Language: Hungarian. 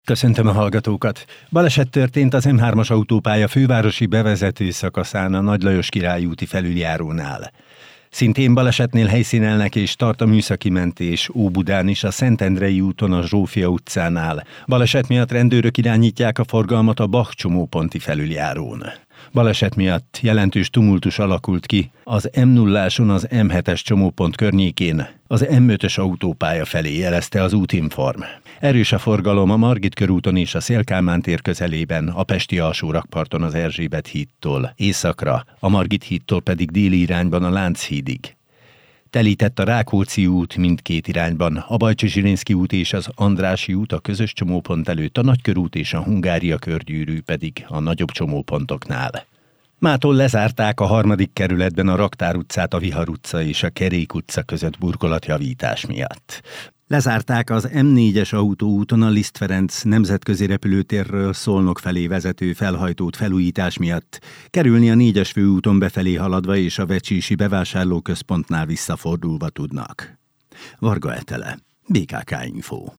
Köszöntöm a hallgatókat! Baleset történt az M3-as autópálya fővárosi bevezető szakaszán a Nagy Lajos Király úti felüljárónál. Szintén balesetnél helyszínelnek és tart a műszaki mentés Óbudán is a Szentendrei úton a Zsófia utcánál. Baleset miatt rendőrök irányítják a forgalmat a Bach csomóponti felüljárón. Baleset miatt jelentős tumultus alakult ki az M0-áson az M7-es csomópont környékén, az M5-ös autópálya felé, jelezte az Útinform. Erős a forgalom a Margit körúton és a Széll-Kálmán tér közelében, a pesti alsórakparton az Erzsébet hídtól északra, a Margit hídtól pedig déli irányban a Lánchídig. Telített a Rákóczi út mindkét irányban, a Bajcsy-Zsilinszky út és az Andrássy út a közös csomópont előtt, a Nagykörút és a Hungária körgyűrű pedig a nagyobb csomópontoknál. Mától lezárták a 3. kerületben a Raktár utcát a Vihar utca és a Kerék utca között burkolatjavítás miatt. Lezárták az M4-es autóúton a Liszt Ferenc nemzetközi repülőtérről Szolnok felé vezető felhajtót felújítás miatt, kerülni a 4-es főúton befelé haladva és a Vecsésy bevásárlóközpontnál visszafordulva tudnak. Varga Etele, BKK Info.